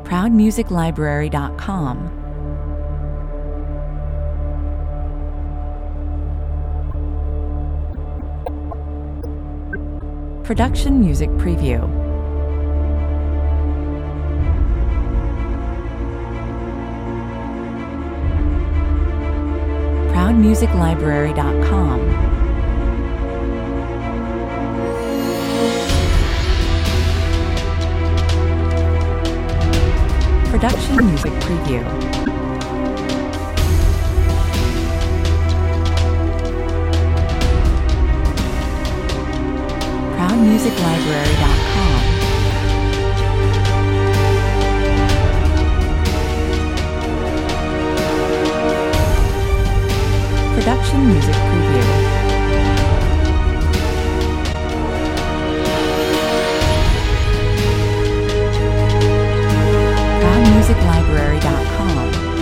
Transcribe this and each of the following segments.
ProudMusicLibrary.com. Production Music Preview. ProudMusicLibrary.com. Production Music Preview. ProudMusicLibrary.com. Production Music Preview. ProudMusicLibrary.com.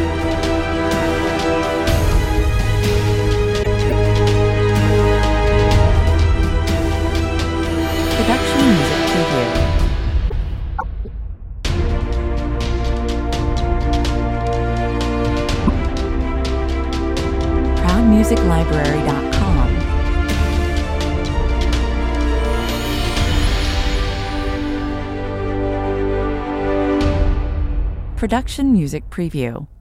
Production Music Preview. ProudMusicLibrary.com. Production Music Preview.